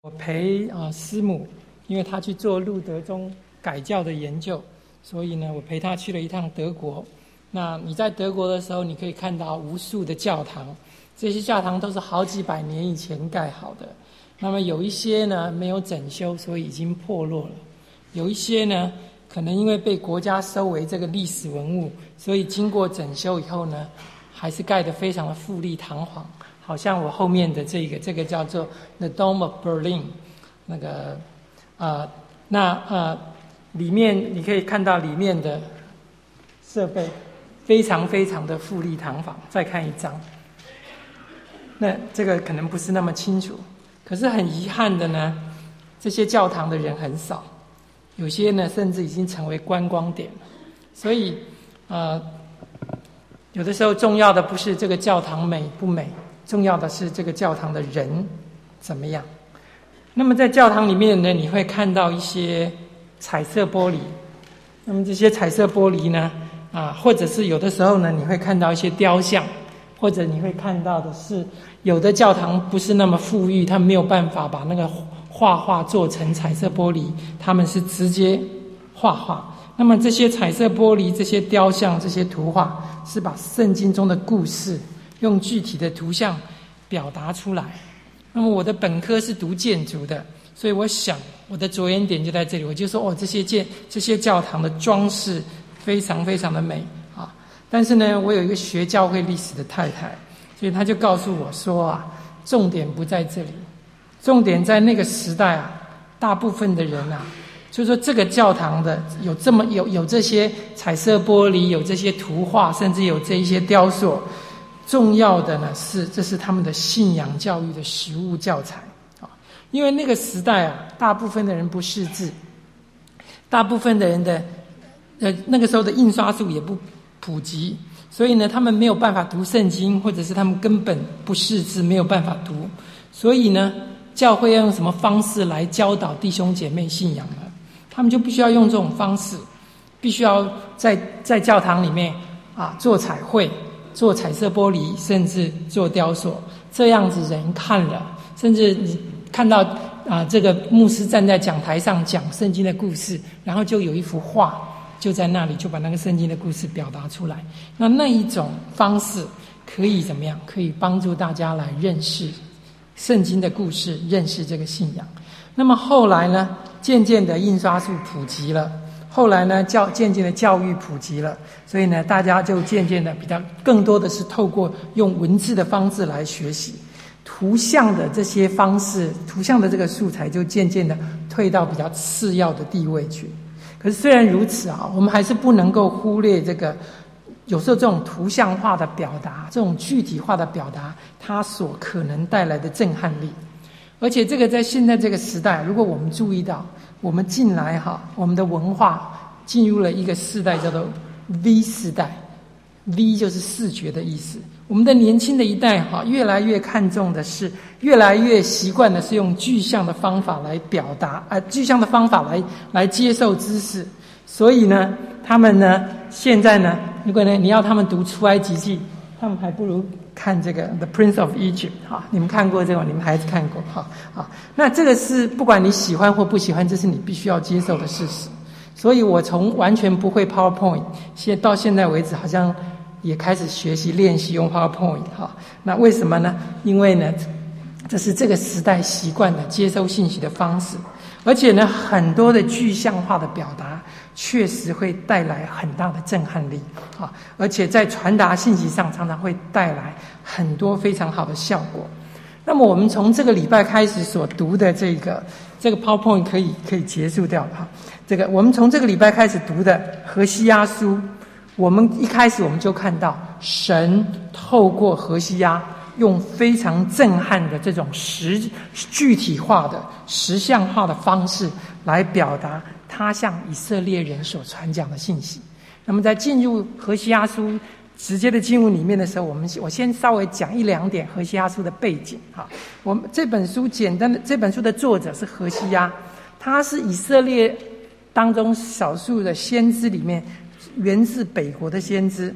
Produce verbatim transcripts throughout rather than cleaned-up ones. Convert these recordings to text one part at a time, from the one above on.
我陪啊、呃、师母，因为她去做路德宗改教的研究，所以呢，我陪她去了一趟德国。那你在德国的时候，你可以看到无数的教堂，这些教堂都是好几百年以前盖好的。那么有一些呢没有整修，所以已经破落了；有一些呢，可能因为被国家收为这个历史文物，所以经过整修以后呢，还是盖得非常的富丽堂皇。好像我后面的这个，这个叫做 The Dome of Berlin， 那个呃，那呃，里面你可以看到里面的设备非常非常的富丽堂皇。再看一张，那这个可能不是那么清楚，可是很遗憾的呢，这些教堂的人很少，有些呢甚至已经成为观光点了。所以呃，有的时候重要的不是这个教堂美不美，重要的是这个教堂的人怎么样。那么在教堂里面呢，你会看到一些彩色玻璃。那么这些彩色玻璃呢，啊，或者是有的时候呢，你会看到一些雕像，或者你会看到的是，有的教堂不是那么富裕，他没有办法把那个画画做成彩色玻璃，他们是直接画画。那么这些彩色玻璃、这些雕像、这些图画，是把圣经中的故事用具体的图像表达出来。那么我的本科是读建筑的，所以我想我的着眼点就在这里，我就说哦，这些建这些教堂的装饰非常非常的美啊。但是呢，我有一个学教会历史的太太，所以她就告诉我说啊，重点不在这里，重点在那个时代啊，大部分的人啊，就是说这个教堂的有这么有有这些彩色玻璃，有这些图画，甚至有这一些雕塑。重要的呢是，这是他们的信仰教育的实务教材啊。因为那个时代啊，大部分的人不识字，大部分的人的呃那个时候的印刷术也不普及，所以呢，他们没有办法读圣经，或者是他们根本不识字，没有办法读。所以呢，教会要用什么方式来教导弟兄姐妹信仰呢？他们就必须要用这种方式，必须要在在教堂里面啊做彩绘。做彩色玻璃，甚至做雕塑，这样子人看了，甚至你看到啊、呃，这个牧师站在讲台上讲圣经的故事，然后就有一幅画就在那里，就把那个圣经的故事表达出来。那那一种方式可以怎么样？可以帮助大家来认识圣经的故事，认识这个信仰。那么后来呢，渐渐的印刷术普及了。后来呢，教渐渐的教育普及了，所以呢，大家就渐渐的比较更多的是透过用文字的方式来学习，图像的这些方式，图像的这个素材就渐渐的退到比较次要的地位去。可是虽然如此啊，我们还是不能够忽略这个，有时候这种图像化的表达，这种具体化的表达，它所可能带来的震撼力。而且这个在现在这个时代，如果我们注意到，我们进来哈，我们的文化进入了一个世代，叫做 V 世代。V 就是视觉的意思。我们的年轻的一代哈，越来越看重的是，越来越习惯的是用具象的方法来表达，呃，具象的方法来来接受知识。所以呢，他们呢，现在呢，如果呢你要他们读出埃及记，他们还不如看这个 The Prince of Egypt 哈，你们看过这个？你们孩子看过哈？好，那这个是不管你喜欢或不喜欢，这是你必须要接受的事实。所以我从完全不会 PowerPoint， 现到现在为止，好像也开始学习练习用 PowerPoint 哈。那为什么呢？因为呢，这是这个时代习惯的接收信息的方式，而且呢，很多的具象化的表达确实会带来很大的震撼力啊，而且在传达信息上常常会带来很多非常好的效果。那么我们从这个礼拜开始所读的这个这个 PowerPoint 可以可以结束掉了哈。这个我们从这个礼拜开始读的何西阿书，我们一开始我们就看到神透过何西阿用非常震撼的这种实具体化的实像化的方式来表达他向以色列人所传讲的信息。那么在进入何西阿书直接的进入里面的时候，我们我先稍微讲一两点何西阿书的背景哈。我们这本书简单的，这本书的作者是何西阿，他是以色列当中少数的先知里面源自北国的先知。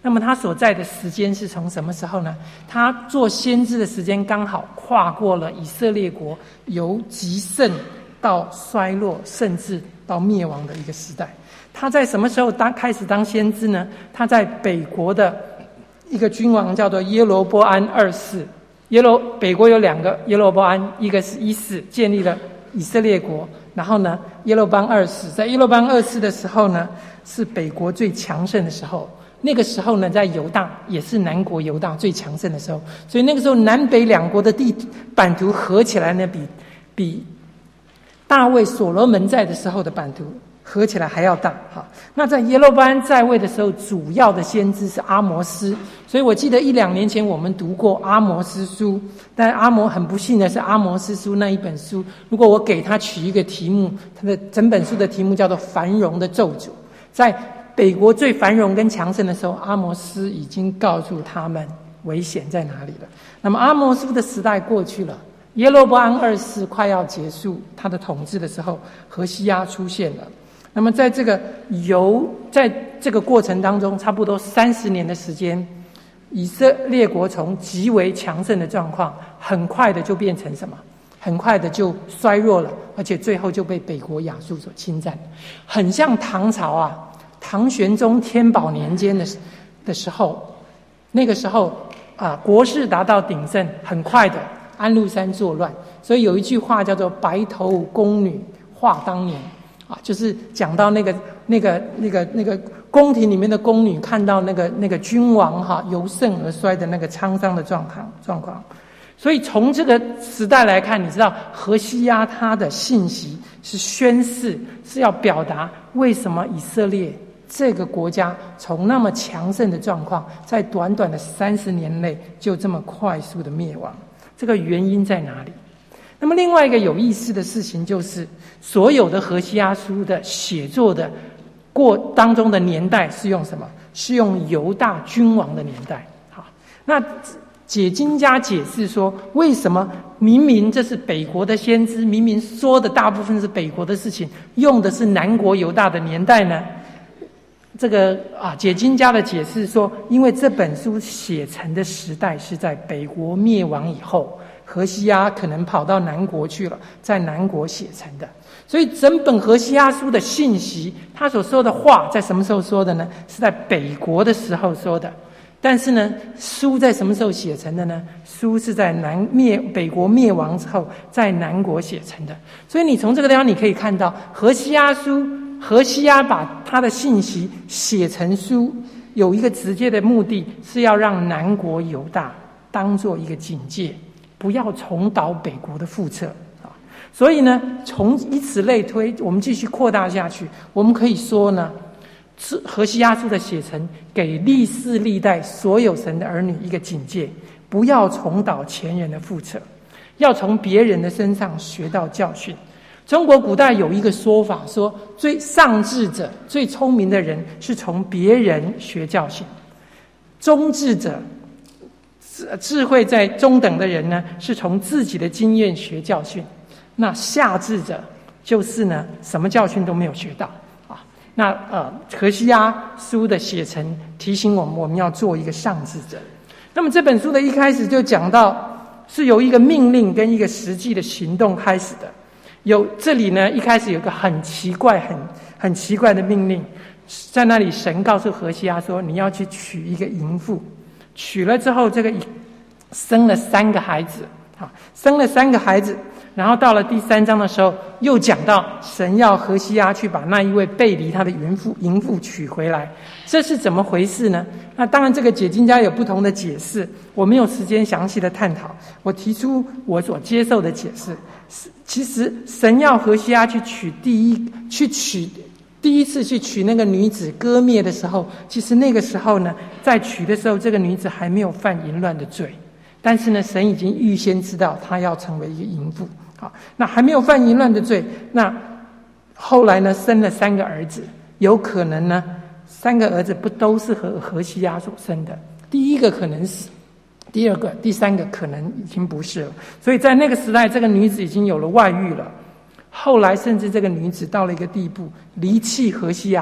那么他所在的时间是从什么时候呢？他做先知的时间刚好跨过了以色列国由极盛到衰落，甚至到灭亡的一个时代。他在什么时候当开始当先知呢？他在北国的一个君王叫做耶罗波安二世。耶罗北国有两个耶罗波安，一个是一世建立了以色列国，然后呢耶罗波安二世，在耶罗波安二世的时候呢，是北国最强盛的时候。那个时候呢，在犹大也是南国犹大最强盛的时候，所以那个时候南北两国的地版图合起来呢，比比大卫所罗门在的时候的版图合起来还要大。好，那在耶罗波安在位的时候，主要的先知是阿摩斯，所以我记得一两年前我们读过阿摩斯书，但阿摩很不幸的是，阿摩斯书那一本书，如果我给他取一个题目，他的整本书的题目叫做繁荣的咒诅。在北国最繁荣跟强盛的时候，阿摩斯已经告诉他们危险在哪里了。那么阿摩斯的时代过去了，耶罗波安二世快要结束他的统治的时候，何西阿出现了。那么在这个由在这个过程当中，差不多三十年的时间，以色列国从极为强盛的状况，很快的就变成什么？很快的就衰弱了，而且最后就被北国亚述所侵占。很像唐朝啊，唐玄宗天宝年间的的时候，那个时候啊，国势达到鼎盛，很快的安禄山作乱，所以有一句话叫做“白头宫女话当年”。啊，就是讲到那个、那个、那个、那个宫廷里面的宫女看到那个、那个君王哈由盛而衰的那个沧桑的状况状况。所以从这个时代来看，你知道何西阿他的信息是宣示，是要表达为什么以色列这个国家从那么强盛的状况，在短短的三十年内就这么快速的灭亡，这个原因在哪里？那么另外一个有意思的事情就是，所有的何西阿书的写作的过当中的年代是用什么？是用犹大君王的年代。好，那解经家解释说，为什么明明这是北国的先知，明明说的大部分是北国的事情，用的是南国犹大的年代呢？这个啊，解经家的解释说，因为这本书写成的时代是在北国灭亡以后，何西阿可能跑到南国去了，在南国写成的。所以整本何西阿书的信息，他所说的话在什么时候说的呢？是在北国的时候说的。但是呢，书在什么时候写成的呢？书是在南灭北国灭亡之后，在南国写成的。所以你从这个地方你可以看到，何西阿书，何西阿把他的信息写成书，有一个直接的目的，是要让南国犹大当做一个警戒，不要重蹈北国的覆辙啊。所以呢，从以此类推，我们继续扩大下去，我们可以说呢，何西阿书的写成给历世历代所有神的儿女一个警戒，不要重蹈前人的覆辙，要从别人的身上学到教训。中国古代有一个说法，说最上智者、最聪明的人是从别人学教训，中智者、智慧在中等的人呢，是从自己的经验学教训。那下智者就是呢，什么教训都没有学到。那呃，何西阿书的写成提醒我们，我们要做一个上智者。那么这本书的一开始就讲到，是由一个命令跟一个实际的行动开始的。有这里呢，一开始有一个很奇怪、很很奇怪的命令，在那里神告诉何西阿说，你要去娶一个淫妇，娶了之后，这个生了三个孩子，好，生了三个孩子。然后到了第三章的时候，又讲到神要何西阿去把那一位背离他的淫妇淫妇娶回来，这是怎么回事呢？那当然，这个解经家有不同的解释，我没有时间详细的探讨。我提出我所接受的解释，其实神要何西阿去娶第一去娶第一次去娶那个女子割灭的时候，其实那个时候呢，在娶的时候，这个女子还没有犯淫乱的罪，但是呢，神已经预先知道她要成为一个淫妇。好，那还没有犯淫乱的罪，那后来呢，生了三个儿子，有可能呢，三个儿子不都是何何西阿所生的？第一个可能是，第二个、第三个可能已经不是了。所以在那个时代，这个女子已经有了外遇了。后来甚至这个女子到了一个地步，离弃何西阿，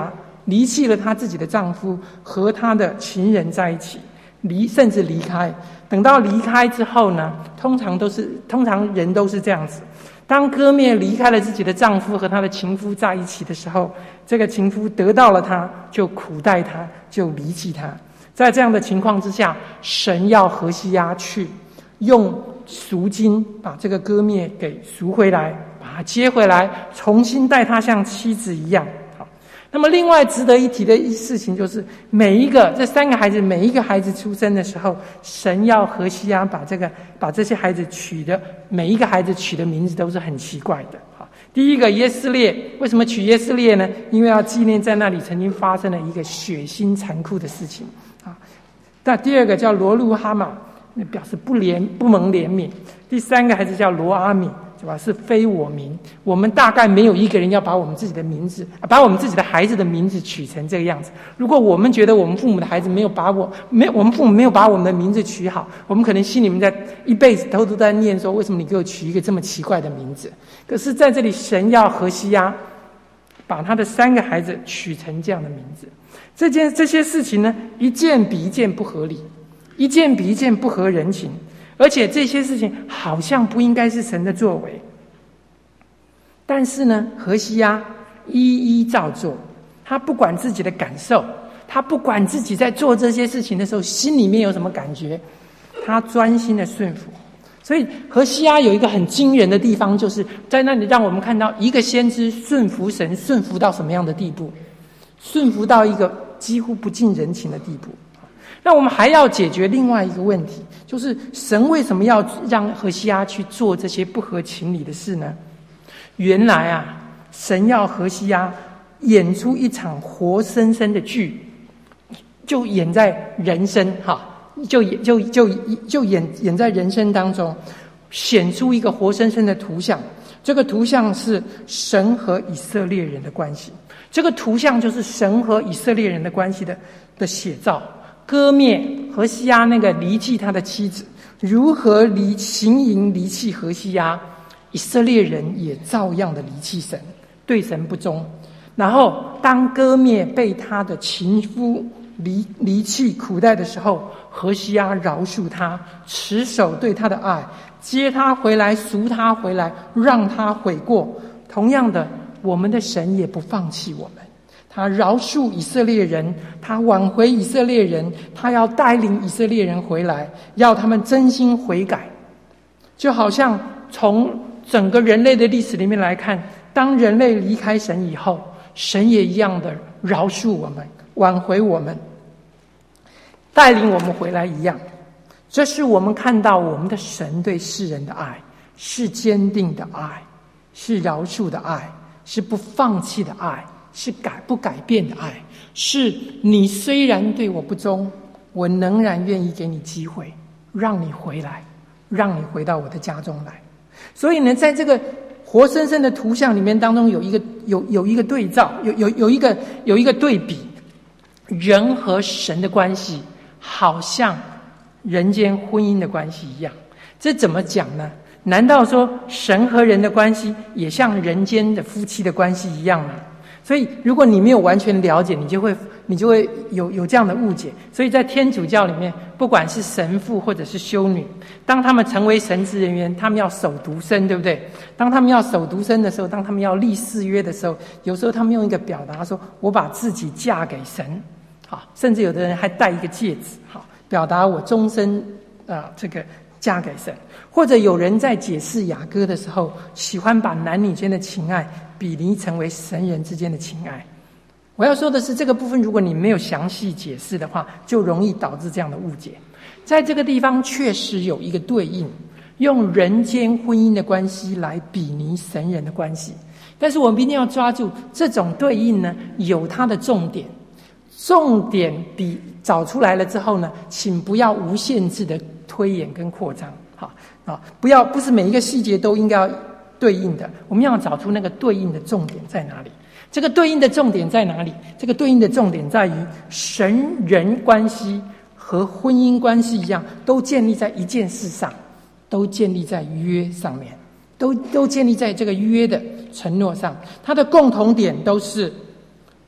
离弃了她自己的丈夫，和她的情人在一起，离甚至离开。等到离开之后呢，通常都是通常人都是这样子。当歌篾离开了自己的丈夫和她的情夫在一起的时候，这个情夫得到了她，就苦待她，就离弃她。在这样的情况之下，神要何西阿去用赎金把这个歌篾给赎回来，把他接回来，重新待他像妻子一样。好，那么另外值得一提的事情就是，每一个这三个孩子，每一个孩子出生的时候，神要何西阿把这个把这些孩子取的每一个孩子取的名字都是很奇怪的。好，第一个耶斯列，为什么取耶斯列呢？因为要纪念在那里曾经发生了一个血腥残酷的事情。啊，那第二个叫罗路哈玛，那表示不怜不蒙怜悯。第三个孩子叫罗阿米，是吧？是非我名。我们大概没有一个人要把我们自己的名字，把我们自己的孩子的名字取成这个样子。如果我们觉得我们父母的孩子没有把我没我们父母没有把我们的名字取好，我们可能心里面在一辈子都都在念说，为什么你给我取一个这么奇怪的名字？可是在这里，神要何西阿把他的三个孩子取成这样的名字。这件这些事情呢，一件比一件不合理，一件比一件不合人情，而且这些事情好像不应该是神的作为。但是呢，何西阿一一照做，他不管自己的感受，他不管自己在做这些事情的时候心里面有什么感觉，他专心的顺服。所以何西阿有一个很惊人的地方，就是在那里让我们看到一个先知顺服神，顺服到什么样的地步，顺服到一个几乎不近人情的地步。那我们还要解决另外一个问题，就是神为什么要让何西阿去做这些不合情理的事呢？原来啊，神要何西阿演出一场活生生的剧，就演在人生哈，就演就就就演演在人生当中，显出一个活生生的图像。这个图像是神和以色列人的关系，这个图像就是神和以色列人的关系的的写照。歌篾何西阿那个离弃他的妻子，如何离行淫离弃何西阿，以色列人也照样的离弃神，对神不忠。然后当歌篾被他的情夫离离弃苦待的时候，何西阿饶恕他，持守对他的爱，接他回来，赎他回来，让他悔过。同样的，我们的神也不放弃我们，他饶恕以色列人，他挽回以色列人，他要带领以色列人回来，要他们真心悔改。就好像从整个人类的历史里面来看，当人类离开神以后，神也一样的饶恕我们，挽回我们，带领我们回来一样。这是我们看到我们的神对世人的爱，是坚定的爱，是饶恕的爱，是不放弃的爱，是改不改变的爱，是你虽然对我不忠，我仍然愿意给你机会，让你回来，让你回到我的家中来。所以呢，在这个活生生的图像里面当中，有一个有有一个对照，有有有一个有一个对比，人和神的关系好像人间婚姻的关系一样。这怎么讲呢？难道说神和人的关系也像人间的夫妻的关系一样吗？所以如果你没有完全了解，你就会你就会有有这样的误解。所以在天主教里面，不管是神父或者是修女，当他们成为神职人员，他们要守独身，对不对？当他们要守独身的时候，当他们要立誓约的时候，有时候他们用一个表达说，我把自己嫁给神，好，甚至有的人还戴一个戒指，好，表达我终身啊、呃、这个嫁给神。或者有人在解释雅歌的时候，喜欢把男女间的情爱比拟成为神人之间的情爱。我要说的是，这个部分如果你没有详细解释的话，就容易导致这样的误解。在这个地方确实有一个对应，用人间婚姻的关系来比拟神人的关系。但是我们一定要抓住这种对应呢，有它的重点。重点比找出来了之后呢，请不要无限制的推演跟扩张。好啊，不要不是每一个细节都应该要对应的，我们要找出那个对应的重点在哪里。这个对应的重点在哪里？这个对应的重点在于神人关系和婚姻关系一样，都建立在一件事上，都建立在约上面，都都建立在这个约的承诺上。它的共同点都是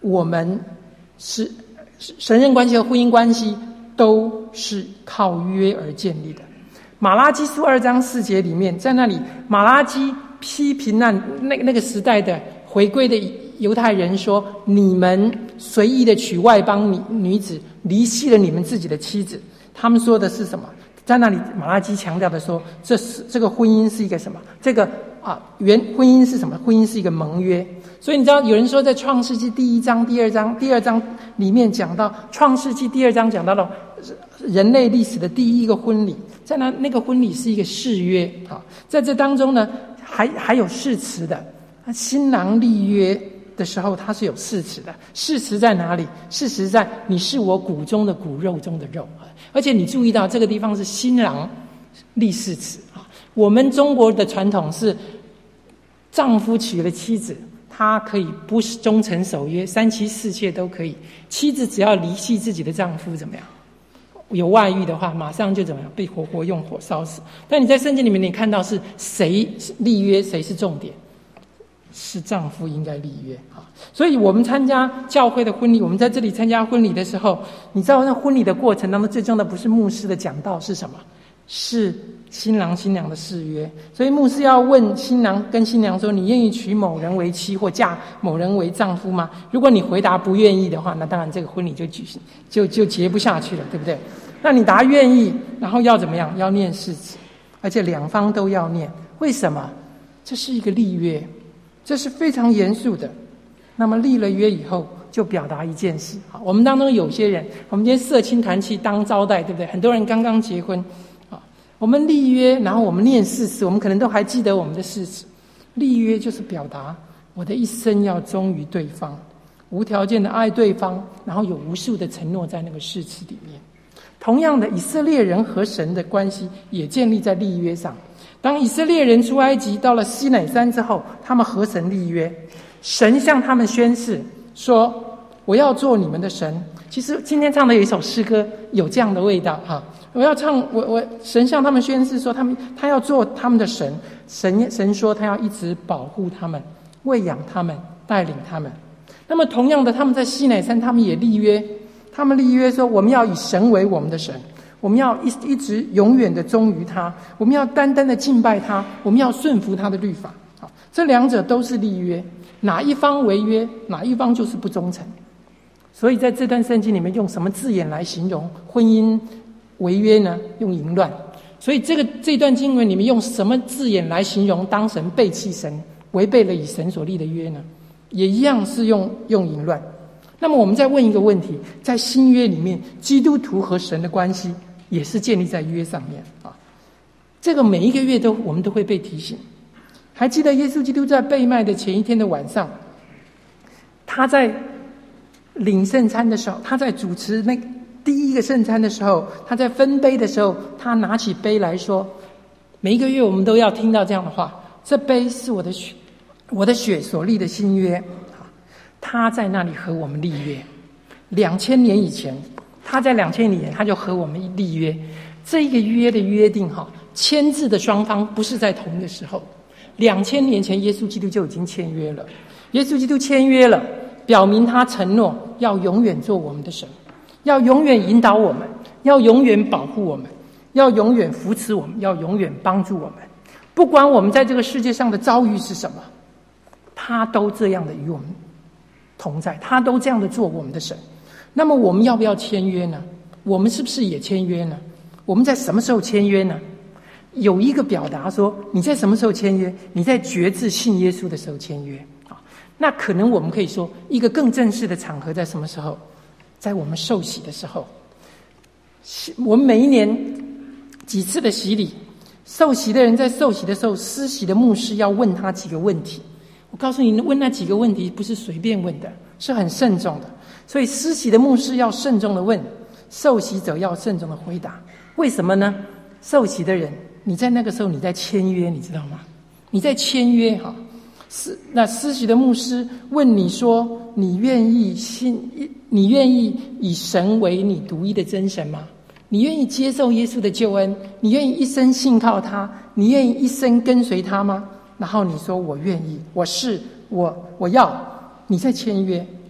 我们是神人关系和婚姻关系都是靠约而建立的。马拉基书二章四节里面，在那里马拉基批评那那那个时代的回归的犹太人说，你们随意的娶外邦女女子，离弃了你们自己的妻子。他们说的是什么？在那里马拉基强调的说，这是这个婚姻是一个什么？这个啊，原婚姻是什么？婚姻是一个盟约。所以你知道，有人说在创世纪第一章、第二章、第二章里面讲到，创世纪第二章讲到了人类历史的第一个婚礼，在那那个婚礼是一个誓约啊，在这当中呢，还还有誓词的，新郎立约的时候，它是有誓词的。誓词在哪里？誓词在你是我骨中的骨，肉中的肉。而且你注意到这个地方是新郎立誓词啊。我们中国的传统是，丈夫娶了妻子，他可以不忠诚守约，三妻四妾都可以。妻子只要离弃自己的丈夫，怎么样？有外遇的话，马上就怎么样？被活活用火烧死。但你在圣经里面，你看到是谁立约，谁是重点？是丈夫应该立约啊。所以我们参加教会的婚礼，我们在这里参加婚礼的时候，你知道那婚礼的过程当中，最重要的不是牧师的讲道，是什么？是新郎新娘的誓约。所以牧师要问新郎跟新娘说，你愿意娶某人为妻或嫁某人为丈夫吗？如果你回答不愿意的话，那当然这个婚礼就举行就就结不下去了，对不对？那你答愿意，然后要怎么样？要念誓词，而且两方都要念。为什么？这是一个立约，这是非常严肃的。那么立了约以后，就表达一件事。好，我们当中有些人，我们今天社青团契当招待，对不对？很多人刚刚结婚，啊，我们立约，然后我们念誓词，我们可能都还记得我们的誓词。立约就是表达我的一生要忠于对方，无条件的爱对方，然后有无数的承诺在那个誓词里面。同样的，以色列人和神的关系也建立在立约上。当以色列人出埃及到了西乃山之后，他们和神立约，神向他们宣誓说，我要做你们的神。其实今天唱的有一首诗歌有这样的味道哈，我要唱我我神向他们宣誓说，他们他要做他们的神，神神说他要一直保护他们，喂养他们，带领他们。那么同样的，他们在西乃山他们也立约，他们立约说，我们要以神为我们的神，我们要一一直永远的忠于他，我们要单单的敬拜他，我们要顺服他的律法。好，这两者都是立约，哪一方违约，哪一方就是不忠诚。所以在这段圣经里面，用什么字眼来形容婚姻违约呢？用淫乱。所以这个这段经文里面用什么字眼来形容当神背弃神，违背了以神所立的约呢？也一样是用用淫乱。那么我们再问一个问题，在新约里面，基督徒和神的关系也是建立在约上面啊。这个每一个月都我们都会被提醒。还记得耶稣基督在被卖的前一天的晚上，他在领圣餐的时候，他在主持那第一个圣餐的时候，他在分杯的时候，他拿起杯来说，每一个月我们都要听到这样的话，这杯是我的血，我的血所立的新约。他在那里和我们立约，两千年以前，他在两千年前他就和我们立约。这一个约的约定哈，签字的双方不是在同一个时候，两千年前耶稣基督就已经签约了。耶稣基督签约了，表明他承诺要永远做我们的神，要永远引导我们，要永远保护我们，要永远扶持我们，要永远帮助我们。不管我们在这个世界上的遭遇是什么，他都这样的与我们同在，他都这样的做我们的神。那么我们要不要签约呢？我们是不是也签约呢？我们在什么时候签约呢？有一个表达说，你在什么时候签约？你在决志信耶稣的时候签约啊。那可能我们可以说，一个更正式的场合在什么时候？在我们受洗的时候。我们每一年几次的洗礼，受洗的人在受洗的时候，施洗的牧师要问他几个问题。我告诉你，问那几个问题不是随便问的，是很慎重的。所以施洗的牧师要慎重的问，受洗者要慎重的回答。为什么呢？受洗的人，你在那个时候你在签约，你知道吗？你在签约哈。是那施洗的牧师问你说，你愿意信，你愿意以神为你独一的真神吗？你愿意接受耶稣的救恩？你愿意一生信靠他？你愿意一生跟随他吗？然后你说我愿意，我是我我要，你在签约啊。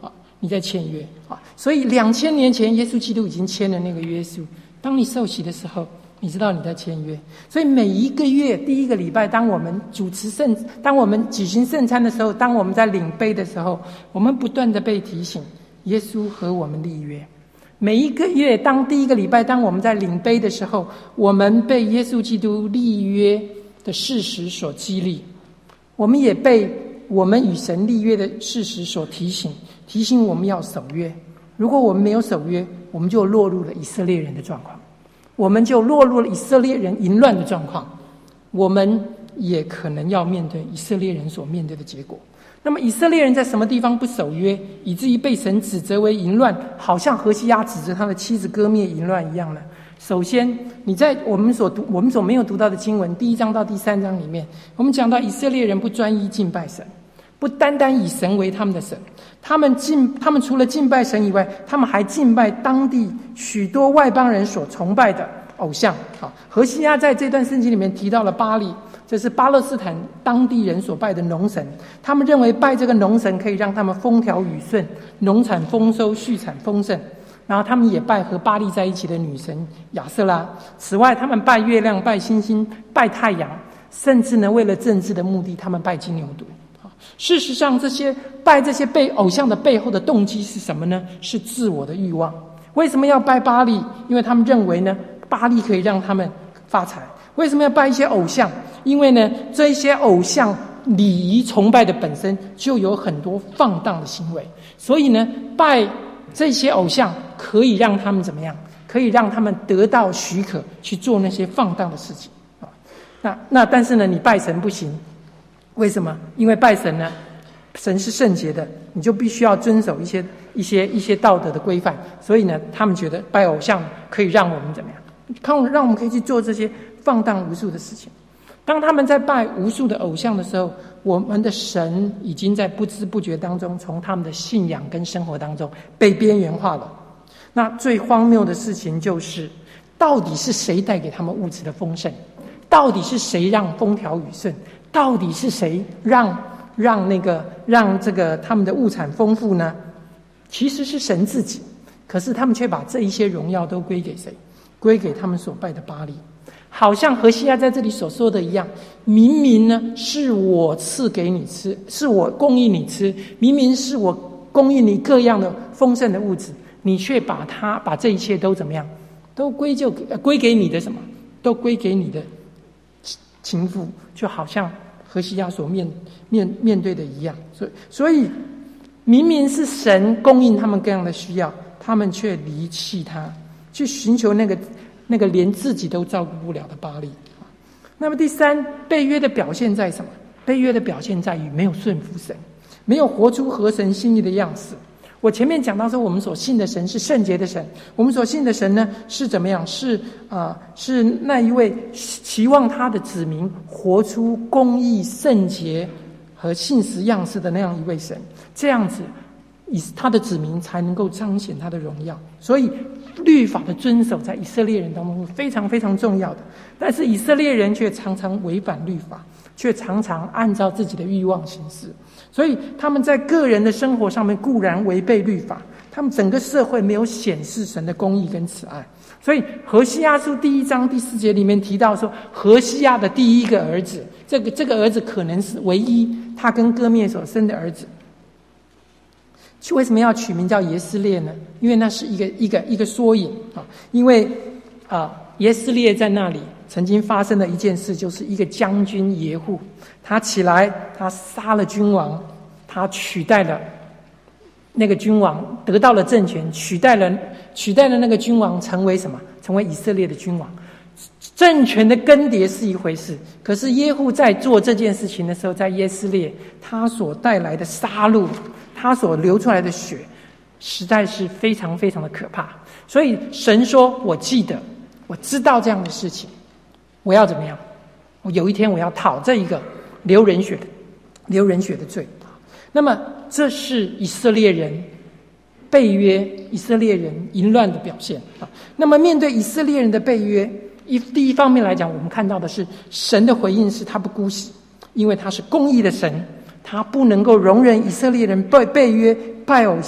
你在签约啊。所以两千年前，耶稣基督已经签了那个约书。当你受洗的时候，你知道你在签约。所以每一个月第一个礼拜，当我们主持圣，当我们举行圣餐的时候，当我们在领杯的时候，我们不断的被提醒，耶稣和我们立约。每一个月，当第一个礼拜，当我们在领杯的时候，我们被耶稣基督立约的事实所激励，我们也被我们与神立约的事实所提醒，提醒我们要守约。如果我们没有守约，我们就落入了以色列人的状况，我们就落入了以色列人淫乱的状况，我们也可能要面对以色列人所面对的结果。那么以色列人在什么地方不守约，以至于被神指责为淫乱，好像何西阿指责他的妻子割灭淫乱一样呢？首先，你在我们所读我们所没有读到的经文第一章到第三章里面，我们讲到以色列人不专一敬拜神，不单单以神为他们的神，他们敬他们除了敬拜神以外，他们还敬拜当地许多外邦人所崇拜的偶像。好，何西阿在这段圣经里面提到了巴力，这是巴勒斯坦当地人所拜的农神，他们认为拜这个农神可以让他们风调雨顺，农产丰收，畜产丰盛。然后他们也拜和巴力在一起的女神亚瑟拉。此外，他们拜月亮，拜星星，拜太阳，甚至呢，为了政治的目的，他们拜金牛犊。事实上，这些拜这些被偶像的背后的动机是什么呢？是自我的欲望。为什么要拜巴力？因为他们认为呢，巴力可以让他们发财。为什么要拜一些偶像？因为呢，这些偶像礼仪崇拜的本身就有很多放荡的行为，所以呢，拜这些偶像可以让他们怎么样？可以让他们得到许可去做那些放荡的事情啊。那那但是呢，你拜神不行。为什么？因为拜神呢，神是圣洁的，你就必须要遵守一些一些一些道德的规范。所以呢，他们觉得拜偶像可以让我们怎么样？看，让我们可以去做这些放荡无数的事情。当他们在拜无数的偶像的时候，我们的神已经在不知不觉当中，从他们的信仰跟生活当中被边缘化了。那最荒谬的事情就是，到底是谁带给他们物质的丰盛？到底是谁让风调雨顺？到底是谁让让那个让这个他们的物产丰富呢？其实是神自己，可是他们却把这一些荣耀都归给谁？归给他们所拜的巴力。好像何西阿在这里所说的一样，明明呢是我赐给你吃，是我供应你吃，明明是我供应你各样的丰盛的物质，你却把它把这一切都怎么样？都归咎给、呃、归给你的什么？都归给你的情妇，就好像何西阿所面面面对的一样。所以，所以明明是神供应他们各样的需要，他们却离弃他，去寻求那个那个连自己都照顾不了的巴力。那么第三，背约的表现在什么？背约的表现在于没有顺服神，没有活出合神心意的样式。我前面讲到说，我们所信的神是圣洁的神，我们所信的神呢是怎么样？是啊、呃，是那一位期望他的子民活出公义、圣洁和信实样式的那样一位神，这样子，以他的子民才能够彰显他的荣耀。所以，律法的遵守在以色列人当中是非常非常重要的。但是以色列人却常常违反律法，却常常按照自己的欲望行事。所以他们在个人的生活上面固然违背律法，他们整个社会没有显示神的公义跟慈爱。所以何西阿书第一章第四节里面提到说，何西阿的第一个儿子，这个这个儿子可能是唯一他跟歌灭所生的儿子。为什么要取名叫耶斯列呢？因为那是一个一个一个缩影啊。因为啊，耶斯列在那里曾经发生的一件事，就是一个将军耶户，他起来，他杀了君王，他取代了那个君王，得到了政权，取代了取代了那个君王，成为什么？成为以色列的君王。政权的更迭是一回事，可是耶户在做这件事情的时候，在耶斯列，他所带来的杀戮，他所流出来的血，实在是非常非常的可怕。所以神说，我记得，我知道这样的事情，我要怎么样？我有一天我要讨这一个流人血的流人血的罪。那么这是以色列人背约、以色列人淫乱的表现啊。那么面对以色列人的背约，一第一方面来讲，我们看到的是神的回应是他不姑息，因为他是公义的神，他不能够容忍以色列人背背约、拜偶像，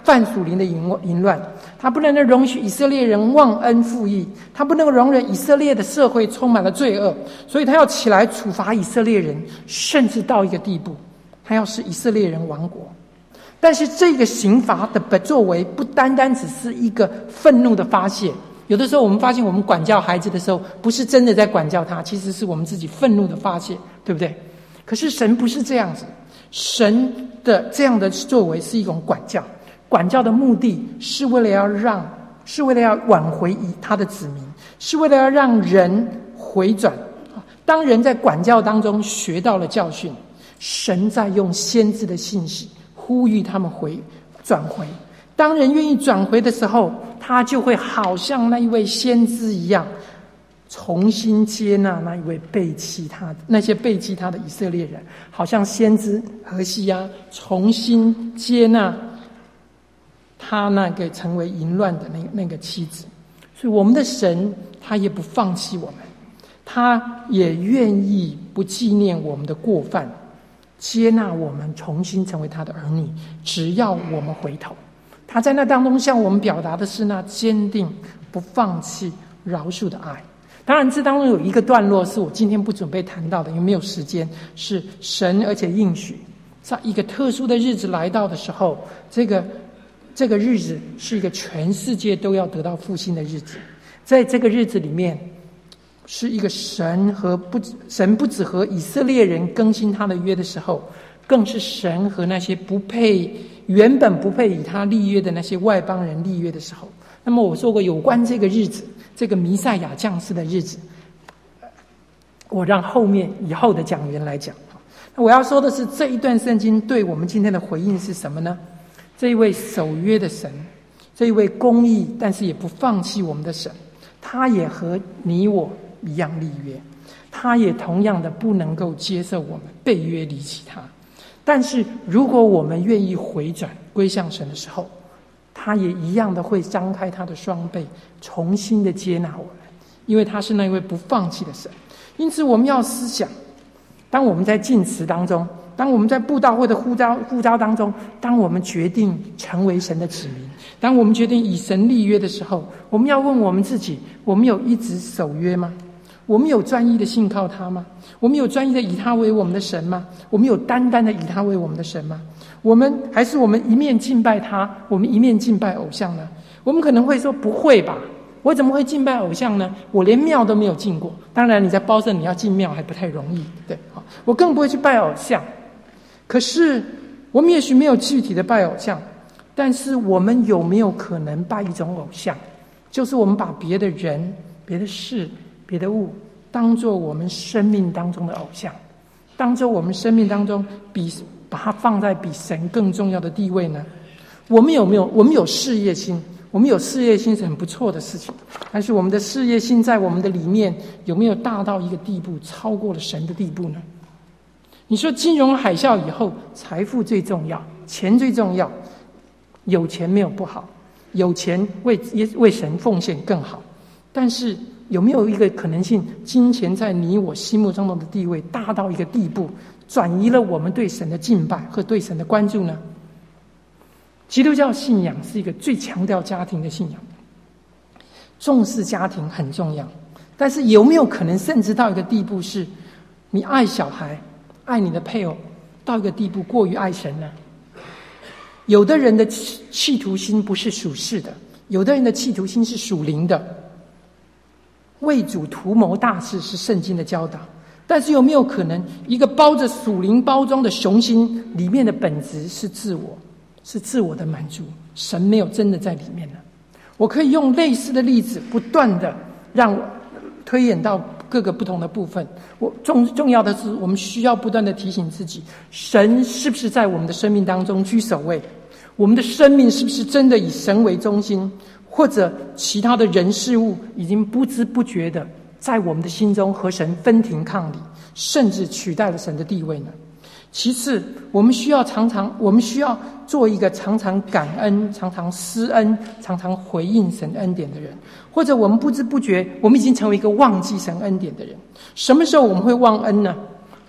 犯属灵的淫淫乱，他不能够容许以色列人忘恩负义，他不能够容忍以色列的社会充满了罪恶，所以他要起来处罚以色列人，甚至到一个地步，他要使以色列人亡国。但是这个刑罚的作为不单单只是一个愤怒的发泄，有的时候我们发现我们管教孩子的时候，不是真的在管教他，其实是我们自己愤怒的发泄，对不对？可是神不是这样子，神的这样的作为是一种管教，管教的目的是为了要让，是为了要挽回他的子民，是为了要让人回转。当人在管教当中学到了教训，神在用先知的信息呼吁他们回转回。当人愿意转回的时候，他就会好像那一位先知一样，重新接纳那一位背弃他那些背弃他的以色列人，好像先知何西阿重新接纳他那个成为淫乱的那个那个妻子。所以我们的神他也不放弃我们，他也愿意不纪念我们的过犯，接纳我们重新成为他的儿女，只要我们回头。他在那当中向我们表达的是那坚定不放弃饶恕的爱。当然这当中有一个段落是我今天不准备谈到的，因为没有时间，是神而且应许在一个特殊的日子来到的时候，这个这个日子是一个全世界都要得到复兴的日子。在这个日子里面，是一个神和不神不只和以色列人更新他的约的时候，更是神和那些不配原本不配与他立约的那些外邦人立约的时候。那么我说过有关这个日子，这个弥赛亚降世的日子，我让后面以后的讲员来讲。那我要说的是，这一段圣经对我们今天的回应是什么呢？这一位守约的神，这一位公义但是也不放弃我们的神，他也和你我一样立约，他也同样的不能够接受我们背约离弃他。但是如果我们愿意回转归向神的时候，他也一样的会张开他的双臂，重新的接纳我们，因为他是那位不放弃的神。因此我们要思想，当我们在禁词当中，当我们在布道会的呼召呼召当中，当我们决定成为神的子民，当我们决定以神立约的时候，我们要问我们自己，我们有一直守约吗？我们有专一的信靠他吗？我们有专一的以他为我们的神吗？我们有单单的以他为我们的神吗？我们还是我们一面敬拜他，我们一面敬拜偶像呢？我们可能会说，不会吧，我怎么会敬拜偶像呢？我连庙都没有进过。当然你在包胜你要进庙还不太容易，对，我更不会去拜偶像。可是我们也许没有具体的拜偶像，但是我们有没有可能拜一种偶像，就是我们把别的人、别的事、别的物当作我们生命当中的偶像，当作我们生命当中比把它放在比神更重要的地位呢？我们有没有？我们有事业心，我们有事业心是很不错的事情，但是我们的事业心在我们的里面有没有大到一个地步，超过了神的地步呢？你说金融海啸以后，财富最重要，钱最重要，有钱没有不好，有钱为为神奉献更好，但是有没有一个可能性，金钱在你我心目中的地位大到一个地步，转移了我们对神的敬拜和对神的关注呢？基督教信仰是一个最强调家庭的信仰，重视家庭很重要，但是有没有可能甚至到一个地步，是你爱小孩爱你的配偶到一个地步过于爱神呢？有的人的企图心不是属世的，有的人的企图心是属灵的。为主图谋大事是圣经的教导，但是有没有可能一个包着属灵包装的雄心里面的本质是自我，是自我的满足，神没有真的在里面呢？我可以用类似的例子不断的让我推演到各个不同的部分。我重重要的是，我们需要不断的提醒自己，神是不是在我们的生命当中居首位？我们的生命是不是真的以神为中心？或者其他的人事物已经不知不觉的在我们的心中和神分庭抗礼，甚至取代了神的地位呢？其次，我们需要常常我们需要做一个常常感恩、常常施恩、常常回应神恩典的人。或者我们不知不觉我们已经成为一个忘记神恩典的人。什么时候我们会忘恩呢？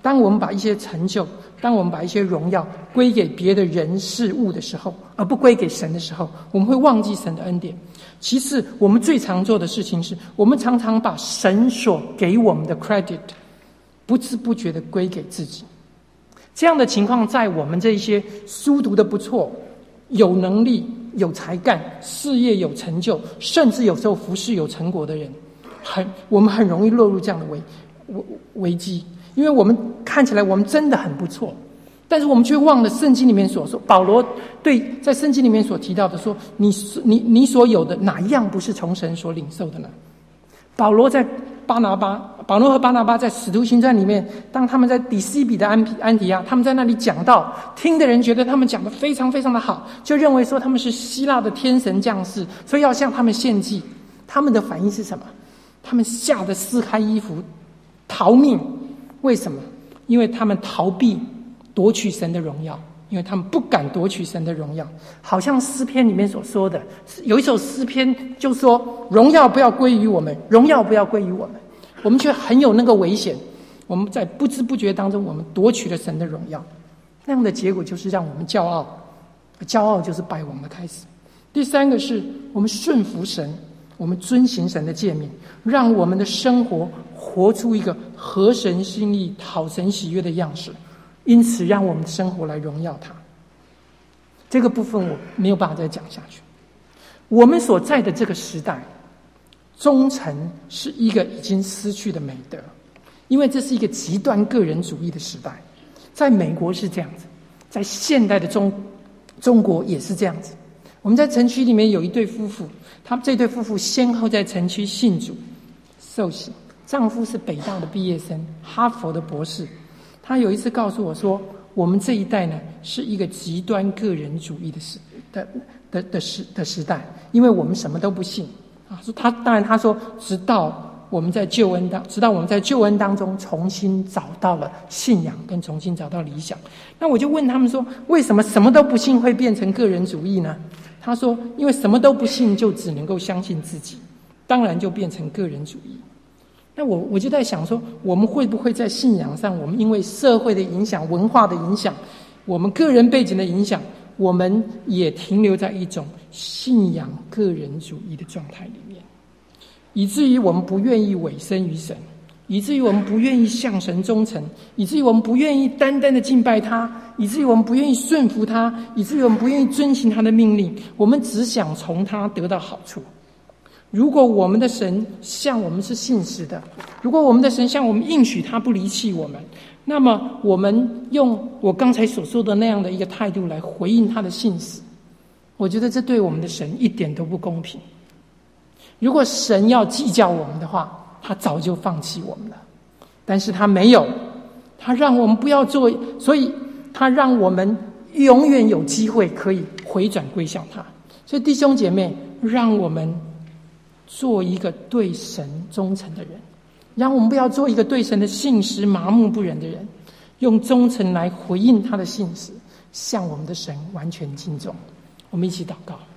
当我们把一些成就，当我们把一些荣耀归给别的人事物的时候，而不归给神的时候，我们会忘记神的恩典。其次，我们最常做的事情是，我们常常把神所给我们的 credit 不知不觉的归给自己。这样的情况在我们这些书读得不错，有能力有才干，事业有成就，甚至有时候服事有成果的人，很我们很容易落入这样的危危危机。因为我们看起来我们真的很不错，但是我们却忘了圣经里面所说，保罗对在圣经里面所提到的说，你你你所有的哪一样不是从神所领受的呢？保罗在巴拿巴，保罗和巴拿巴在使徒行传里面，当他们在底西比的安安提亚，他们在那里讲道，听的人觉得他们讲得非常非常的好，就认为说他们是希腊的天神降世，所以要向他们献祭。他们的反应是什么？他们吓得撕开衣服逃命。为什么？因为他们逃避夺取神的荣耀，因为他们不敢夺取神的荣耀。好像诗篇里面所说的，有一首诗篇就说，荣耀不要归于我们，荣耀不要归于我们。我们却很有那个危险，我们在不知不觉当中，我们夺取了神的荣耀，那样的结果就是让我们骄傲，骄傲就是败亡的开始。第三个是我们顺服神，我们遵行神的诫命，让我们的生活活出一个合神心意、讨神喜悦的样式，因此让我们的生活来荣耀他。这个部分我没有办法再讲下去。我们所在的这个时代，忠诚是一个已经失去的美德，因为这是一个极端个人主义的时代。在美国是这样子，在现代的中中国也是这样子。我们在城区里面有一对夫妇，他们这对夫妇先后在城区信主受洗，丈夫是北大的毕业生，哈佛的博士。他有一次告诉我说，我们这一代呢是一个极端个人主义的时的的的时的时代，因为我们什么都不信啊。他当然他说，直到我们在救恩当，直到我们在救恩当中重新找到了信仰，跟重新找到理想。那我就问他们说，为什么什么都不信会变成个人主义呢？他说，因为什么都不信，就只能够相信自己，当然就变成个人主义。那我我就在想说，我们会不会在信仰上，我们因为社会的影响、文化的影响、我们个人背景的影响，我们也停留在一种信仰个人主义的状态里面，以至于我们不愿意委身于神，以至于我们不愿意向神忠诚，以至于我们不愿意单单的敬拜他，以至于我们不愿意顺服他，以至于我们不愿意遵行他的命令，我们只想从他得到好处。如果我们的神像我们是信实的，如果我们的神像我们应许他不离弃我们，那么我们用我刚才所说的那样的一个态度来回应他的信实，我觉得这对我们的神一点都不公平。如果神要计较我们的话，他早就放弃我们了，但是他没有，他让我们不要做，所以他让我们永远有机会可以回转归向他。所以弟兄姐妹，让我们做一个对神忠诚的人，让我们不要做一个对神的信实麻木不仁的人，用忠诚来回应他的信实，向我们的神完全敬重。我们一起祷告。